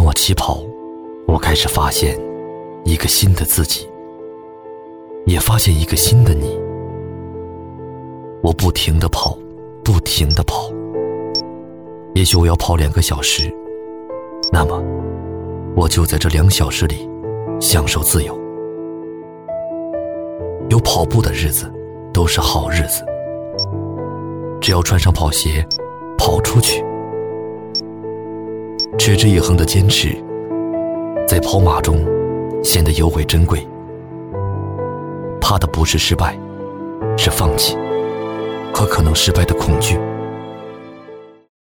当我起跑，我开始发现一个新的自己，也发现一个新的你。我不停地跑，不停地跑。也许我要跑2个小时，那么我就在这2小时里享受自由。有跑步的日子都是好日子，只要穿上跑鞋跑出去，持之以恒的坚持在跑马中显得尤为珍贵。怕的不是失败，是放弃和可能失败的恐惧。